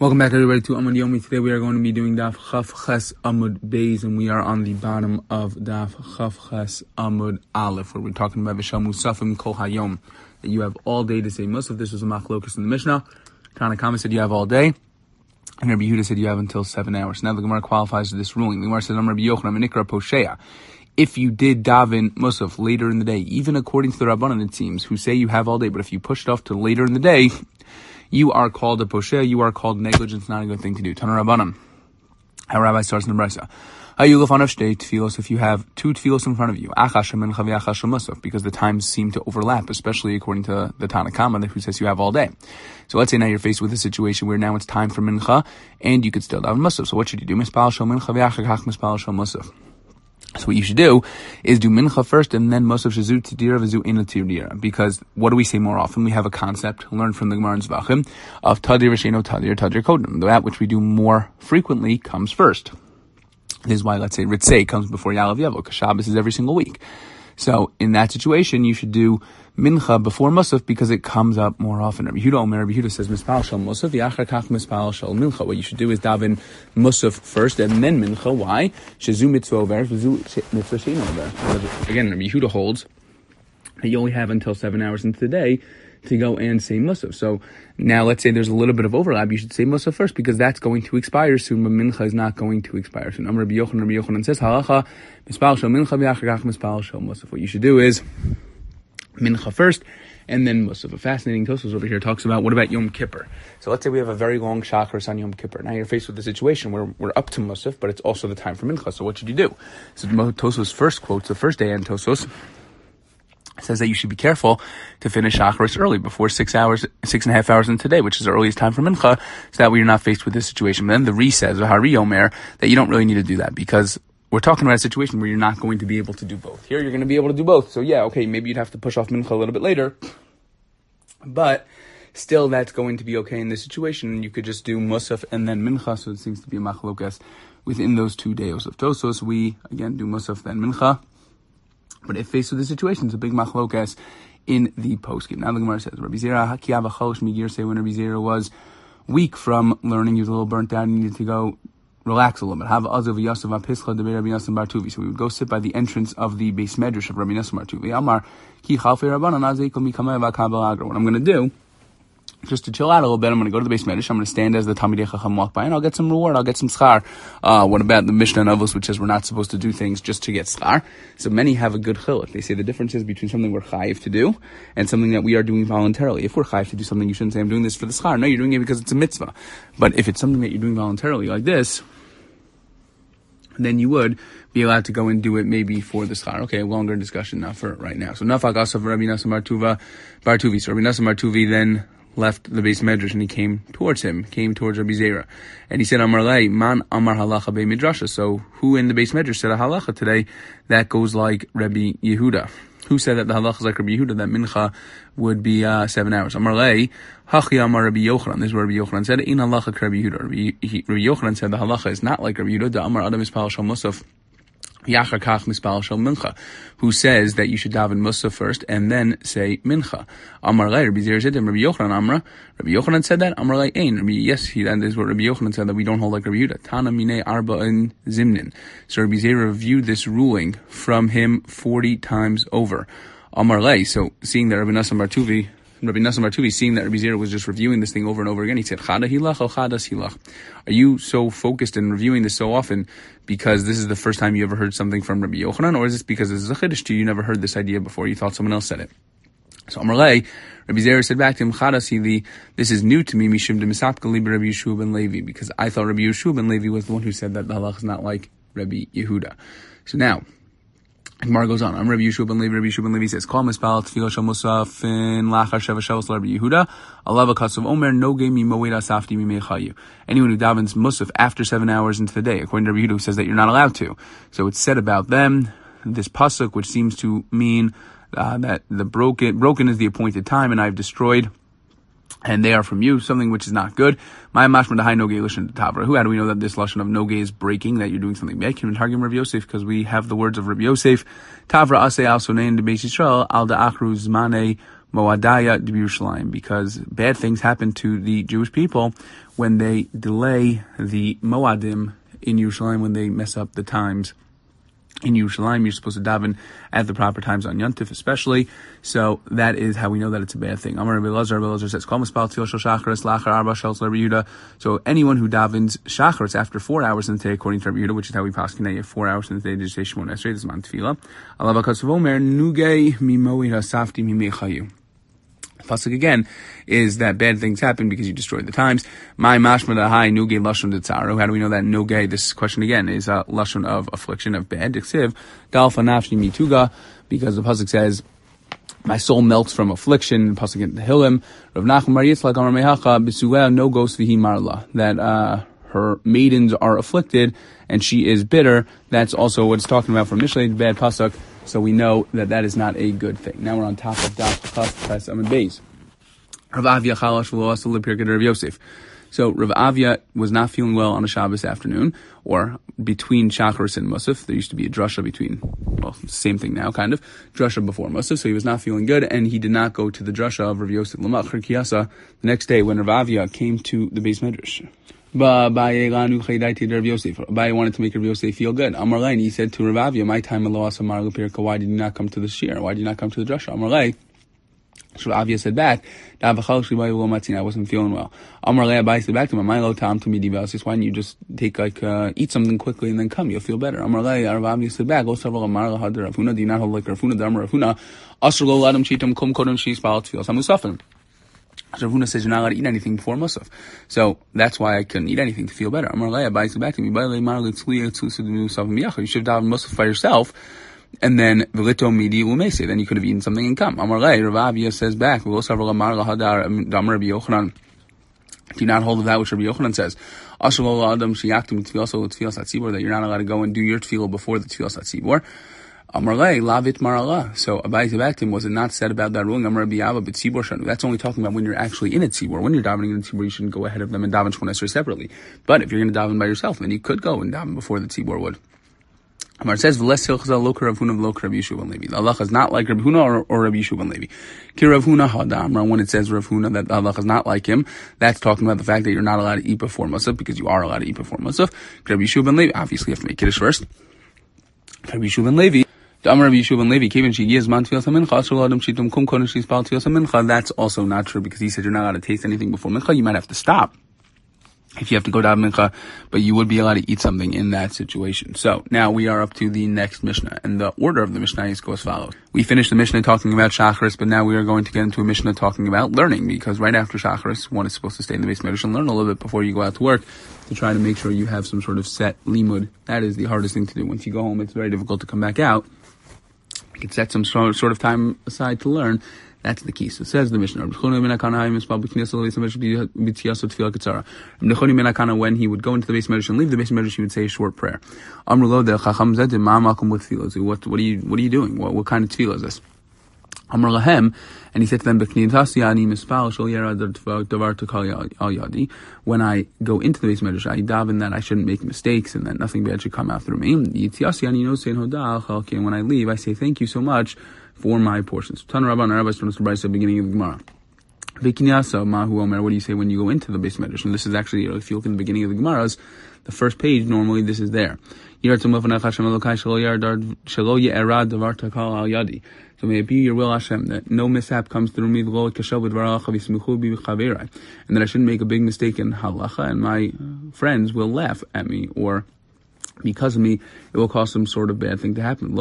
Welcome back everybody to Amud Yomi. Today we are going to be doing Daf Chaf Ches Amud Beis, and we are on the bottom of Daf Chaf Ches Amud Aleph, where we're talking about V'shal Musafim Kol Hayom, that you have all day to say Musaf. This was a machlokus in the Mishnah. Tanakama said you have all day, and Rabbi Yehuda said you have until 7 hours. Now the Gemara qualifies to this ruling. The Gemara said, Rabbi Yochanan Menikra Poshea. If you did daven Musaf later in the day, even according to the Rabbanan it seems, who say you have all day, but if you push it off to later in the day, you are called a posheh, you are called negligence, not a good thing to do. Tana Rabbanan. How Rabbi starts in the Brisa. If you have two tefillos in front of you, because the times seem to overlap, especially according to the Tanakama, who says you have all day. So let's say now you're faced with a situation where now it's time for mincha, and you could still daven musaf. So what should you do? Mispal shel mincha v'achar mispal shel musaf. So what you should do is do mincha first and then musaf shazu tidira v'zu ina tidira. Because what do we say more often? We have a concept learned from the Gemara in Zvachim of tadir v'sheino tadir tadir kodem. That which we do more frequently comes first. This is why, let's say, Ritzei comes before Yalav Yavo, because Shabbos is every single week. So in that situation, you should do mincha before musaf because it comes up more often. Rabbi Yehuda says mispal shel musaf v'achar kach mispal shel mincha. What you should do is daven musaf first and then mincha. Why? Shezu mitzvah over, shezu mitzvah sheino over. Again, Rabbi Yehuda holds that you only have until 7 hours into the day to go and say musaf. So now let's say there's a little bit of overlap. You should say musaf first because that's going to expire soon, but mincha is not going to expire soon. Rabbi Yochanan says halacha mispal shel mincha v'achar kach mispal shel musaf. What you should do is mincha first, and then musaf. A fascinating Tosfos over here talks about what about Yom Kippur. So let's say we have a very long Shacharis on Yom Kippur. Now you're faced with the situation where we're up to musaf, but it's also the time for mincha. So what should you do? So Tosfos first quotes the first day, and Tosfos says that you should be careful to finish Shacharis early, before 6.5 hours into the day, which is the earliest time for mincha, so that way you're not faced with this situation. But then the Re says, or Hari Omer, that you don't really need to do that because we're talking about a situation where you're not going to be able to do both. Here, you're going to be able to do both. So yeah, okay, maybe you'd have to push off mincha a little bit later, but still that's going to be okay in this situation. You could just do musaf and then mincha, so it seems to be a machlokas within those 2 days of Tosfos. We, again, do musaf, then mincha. But if faced with this situation, it's a big machlokas in the poskim. Now the Gemara says, Rabbi Zera, Hakiyav Achalosh Migir, say when Rabbi Zera was weak from learning, he was a little burnt out, and needed to go relax a little bit. Have Azav Yasav Apischa de Rabbi Nassim Bar Tuvi. So we would go sit by the entrance of the base medrash of Rabbi Nassim Bar Tuvi. Amar Ki Chalfei Rabbanan Azei Kol Mikamei V'Kabel Agra. What I'm going to do, just to chill out a little bit, I'm going to go to the base medrash. I'm going to stand as the Talmidei Chacham walk by, and I'll get some reward. I'll get some schar. What about the Mishnah and Avos, which says we're not supposed to do things just to get schar? So many have a good chiluk. They say the difference is between something we're chayiv to do and something that we are doing voluntarily. If we're chayiv to do something, you shouldn't say I'm doing this for the schar. No, you're doing it because it's a mitzvah. But if it's something that you're doing voluntarily, like this, then you would be allowed to go and do it maybe for the schar. Okay, a longer discussion now for right now. So Nafak Asav Rabbi Nassim Bar Tuvi. So Rabbi Nassim Bar Tuvi then left the base medrash and he came towards Rabbi Zera. And he said, Amar Lei, Man Amar Halacha Be Midrasha. So who in the base medrash said a halacha today that goes like Rabbi Yehuda? Who said that the halacha is like Rabbi Yehuda, that mincha would be 7 hours? Amar Lei, Hachi Amar Rabbi Yochanan. This is what Rabbi Yochanan said. In halacha Rabbi Yehuda. Rabbi Yochanan said the halacha is not like Rabbi Yehuda. Da Amar Adam Mispal Shal Musaf Yachar Kach Mispal Shal Mincha, who says that you should daven Musaf first and then say Mincha. Amar Lei, Rabbi Zera said, Rabbi Yochanan Amra. Rabbi Yochanan said that. Amar Lei Ein. Yes, that is what Rabbi Yochanan said, that we don't hold like Rabbi Yehuda. Tana Mine Arba in Zimnin. So Rabbi Zera reviewed this ruling from him 40 times over. Amar Lei. So seeing that Rabbi Nassim Bar Tuvi, seeing that Rabbi Zera was just reviewing this thing over and over again, he said, Chada hilach or chadas hilach? Are you so focused in reviewing this so often because this is the first time you ever heard something from Rabbi Yochanan, or is this because this is a chiddush to you, you never heard this idea before, you thought someone else said it? So Amar Lei, Rabbi Zera said back to him, Chadas hili, this is new to me, mishum de misapka liber Rabbi Yeshua ben Levi, because I thought Rabbi Yeshua ben Levi was the one who said that the halach is not like Rabbi Yehuda. So now, Gemara goes on. I'm Rabbi Yeshua ben Levi. Rabbi Yeshua ben Levi says, "Call mispal tefillah shel musaf in lachar sheva shavos Rabbi Yehuda. Alav kasav omer no game mi moed asafti mi mechayu." Anyone who davens musaf after 7 hours into the day, according to Rabbi Yehuda, who says that you're not allowed to. So it's said about them this pasuk, which seems to mean that the broken is the appointed time, and I've destroyed, and they are from you, something which is not good. My mashma dahai noge lishon tavra. Who? How do we know that this lashon of noge is breaking, that you're doing something bad? Can we targum Rabbi Yosef, because we have the words of Rabbi Yosef. Tavra aseh al sonein de Beis Yisrael al da'achru zmanei Moadaya de Yerushalayim, because bad things happen to the Jewish people when they delay the Moadim in Yerushalayim, when they mess up the times in Yerushalayim, you're supposed to daven at the proper times on Yontif especially. So that is how we know that it's a bad thing. Amar Rabbi Elazar says, Kol mispal tefillah shel shacharis lachar arba shel Rabbi Yehuda. So anyone who davens shacharis after 4 hours in the day, according to Rabbi Yehuda, which is how we paskin 4 hours in the day, to say Shemona Esrei, this is man tefillah. Alav HaKatsav Omer, nugei mimoid hasafti mimei chayu. Pasuk again is that bad things happen because you destroyed the times. My mashma dahai nugei lashon detzaru. How do we know that nugei? This question again is a lashon of affliction, of bad. Diksiv dalfa nafshi mituga, because the pasuk says, "My soul melts from affliction." Pasuk in the Tehillim, Rav Nachum Bar Yitzchak Amar Mehacha b'suel no gos v'hi marla, that her maidens are afflicted and she is bitter. That's also what it's talking about from Mishlei, the bad pasuk. So we know that that is not a good thing. Now we're on top of Daf Chaf Ches Amud Beis. Rav Avia chalash v'lo asa l'pirkei Rav Yosef. So Rav Avia was not feeling well on a Shabbos afternoon, or between Shacharis and Musaf. There used to be a drasha between, well, same thing now, kind of, drasha before Musaf, so he was not feeling good, and he did not go to the drasha of Rav Yosef L'machar Kiyasa the next day when Rav Avia came to the Beis Medrash. Abaye wanted to make Rav Yosef feel good. Amar Lei, he said to Rav Avia, "My time why did you not come to the shir? Why did you not come to the drasha?" Amar Lei, so Avia said back, I wasn't feeling well. Amar Lei, Abaye said back to him, why don't you just take eat something quickly and then come, you'll feel better. Amar Lei, Rav Avia said back, do you not hold like Rav Huna? So Rav Huna says you're not allowed to eat anything before Musaf. So that's why I couldn't eat anything to feel better. Amar Lei, Abaye said back to me, you should have Musaf by yourself, and then Velito Midi Umese, then you could have eaten something and come. Amar Lei, Rav Avia says back, do you not hold of that which Rabbi Yochanan says? That you're not allowed to go and do your tefillah before the tefillah tzibor. Amar Lei, lavit marala. So Abaye said back to him, was it not said about that ruling? Amar Rabbi Abba, but tzibor shanu. That's only talking about when you're actually in a tzibor. When you're davening in a tzibor, you shouldn't go ahead of them and daven Shemona Esrei separately. But if you're going to daven by yourself, then you could go and daven before the tzibor would. Amar says, "V'les hilchza lokar Rav Huna v'lokar Rabbi Yeshua ben Levi." The halacha is not like Rabbi Huna or Rabbi Yeshua ben Levi. Ki Rav Huna hadamra. When it says Rav Huna that the halacha is not like him, that's talking about the fact that you're not allowed to eat before Musaf, because you are allowed to eat before Musaf. Rabbi Yeshua ben Levi, obviously you have to make Kiddush first. Rabbi Yeshua ben Levi. That's also not true, because he said you're not allowed to taste anything before mincha. You might have to stop if you have to go down mincha, but you would be allowed to eat something in that situation. So now we are up to the next Mishnah, and the order of the Mishnah is as follows. We finished the Mishnah talking about Shacharis, but now we are going to get into a Mishnah talking about learning, because right after Shacharis, one is supposed to stay in the Beis Medrash and learn a little bit before you go out to work, to try to make sure you have some sort of set limud. That is the hardest thing to do. Once you go home, it's very difficult to come back out. You can set some sort of time aside to learn. That's the key. So it says the Mishnah, when he would go into the Beis Medrash and leave the Beis Medrash, he would say a short prayer. What are you doing? What kind of tefillah is this? Amar lahem, and he said to them, when I go into the Beis Medrash, I daven that I shouldn't make mistakes and that nothing bad should come after me. And when I leave, I say thank you so much for my portions. Tan Rabban Rabbi Stone the beginning of the Gemara. What do you say when you go into the Beis Medrash? And this is actually, if you look in the beginning of the Gemaras, the first page, normally this is there. So may it be your will, Hashem, that no mishap comes through me, and that I shouldn't make a big mistake in halacha, and my friends will laugh at me, or because of me, it will cause some sort of bad thing to happen.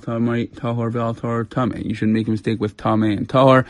You shouldn't make a mistake with tameh and tahor.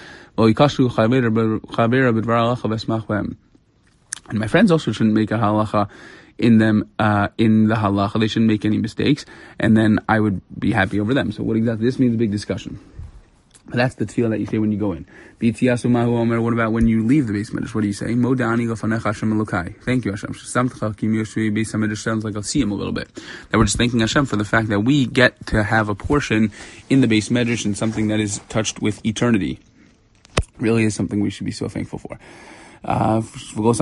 And my friends also shouldn't make a halacha in them, in the halacha. They shouldn't make any mistakes, and then I would be happy over them. So what exactly this means? A big discussion. But that's the tefillah that you say when you go in. What about when you leave the Beis Medrash? What do you say? Thank you, Hashem. Sounds like I'll see him a little bit. That we're just thanking Hashem for the fact that we get to have a portion in the Beis Medrash and something that is touched with eternity. Really is something we should be so thankful for. Because we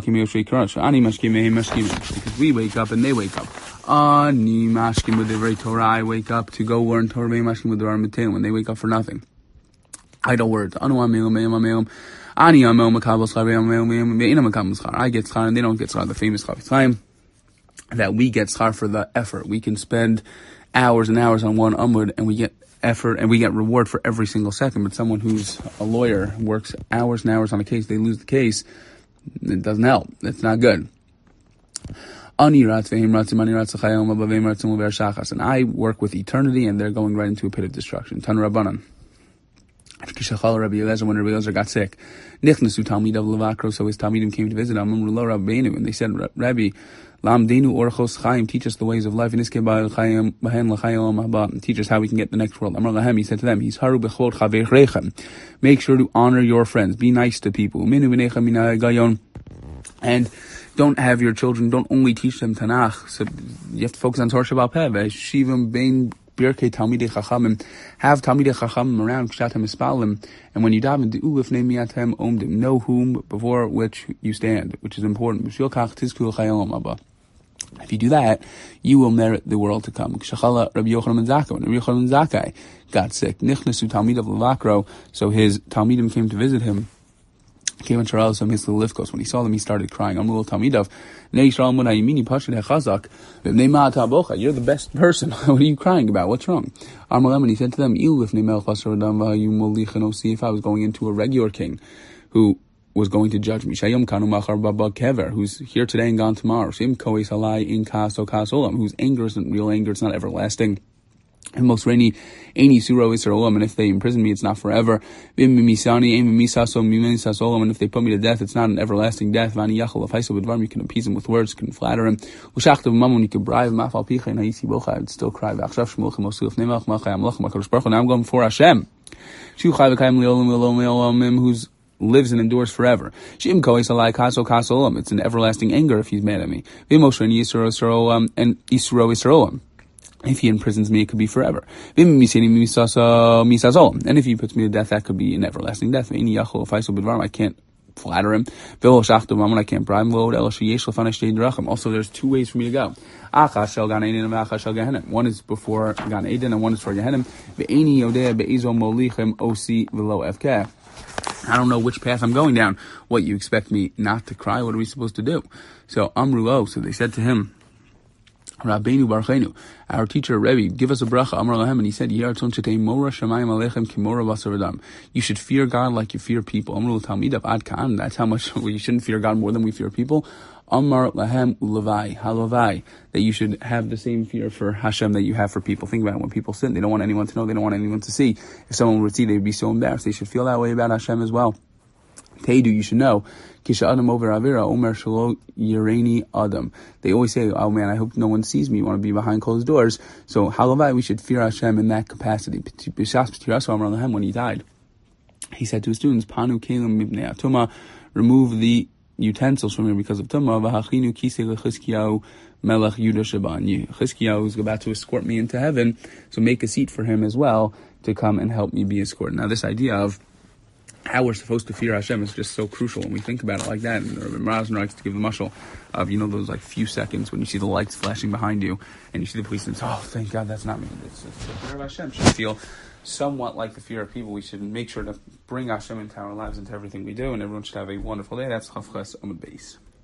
wake up and they wake up. I wake up to go learn Torah. When they wake up for nothing. Idle words. Ani amel makabel schar, ve'ina makabel schar. I get schar and they don't get schar. The famous Chafetz Chaim, that we get schar for the effort. We can spend hours and hours on one amud and we get effort and we get reward for every single second. But someone who's a lawyer works hours and hours on a case, they lose the case, it doesn't help. It's not good. And I work with eternity and they're going right into a pit of destruction. Tan Rabbanan. When Rabbi Eliezer got sick, so his Talmidim came to visit him, and they said, Rabbi, teach us the ways of life, and teach us how we can get the next world. He said to them, make sure to honor your friends, be nice to people, and don't have your children, don't only teach them Tanakh, so you have to focus on Torah Shabbat Peh, Shivim Bein Birkei Talmidei Chachamim, have Talmidei Chachamim around, Kshatem Ispalim, and when you daven, De'u Lifnei Miatem Omdim, know whom before which you stand, which is important. If you do that, you will merit the world to come. Shachala Rabbi Yochanan ben Zakkai, when Rabbi Yochanan ben Zakkai got sick, Nichnesu Talmidav Levakro, so his Talmidim came to visit him. Came in Charles from his little Lifkos. When he saw them, he started crying. Amrul Talmidav, you're the best person. What are you crying about? What's wrong? And he said to them, if I was going into a regular king who was going to judge me, who's here today and gone tomorrow, whose anger isn't real anger, it's not everlasting. And most rainy, any suro Israelim, and if they imprison me, it's not forever. And if they put me to death, it's not an everlasting death. You can appease him with words, you can flatter him. You can bribe him. I'd still cry. Now I'm going before Hashem, who's lives and endures forever. It's an everlasting anger if he's mad at me. And Yisro. If he imprisons me, it could be forever. And if he puts me to death, that could be an everlasting death. I can't flatter him. I can't bribe him. Also, there's two ways for me to go. One is before Gan Eden and one is for Gehenim. I don't know which path I'm going down. What, you expect me not to cry? What are we supposed to do? So they said to him, Rabbeinu Baruchenu, our teacher Rebbe, give us a bracha. Amar lahem, and he said, you should fear God like you fear people. Amar Talmidav ad kan. That's how much you shouldn't fear God more than we fear people. Amar lahem ulavai halavai, that you should have the same fear for Hashem that you have for people. Think about it. When people sin, they don't want anyone to know. They don't want anyone to see. If someone would see, they'd be so embarrassed. They should feel that way about Hashem as well. Teidu, you should know. Kisha Adam over Avira, Omer Shalo Yereni Adam. They always say, oh man, I hope no one sees me. You want to be behind closed doors. So, Halavai, we should fear Hashem in that capacity. When he died, he said to his students, Panu Kelim Mibnei Atuma, remove the utensils from here because of Tumah. V'hachinu kisei leChizkiyahu Melech Yudah Shaban. Chizkiyahu is about to escort me into heaven, so make a seat for him as well to come and help me be escorted. Now, this idea of how we're supposed to fear Hashem is just so crucial when we think about it like that. And Rabbi Razner likes to give the mashal of, those like few seconds when you see the lights flashing behind you and you see the police and say, oh, thank God that's not me. It's the fear of Hashem should feel somewhat like the fear of people. We should make sure to bring Hashem into our lives, into everything we do, and everyone should have a wonderful day. That's Chaf Ches Amud Beis.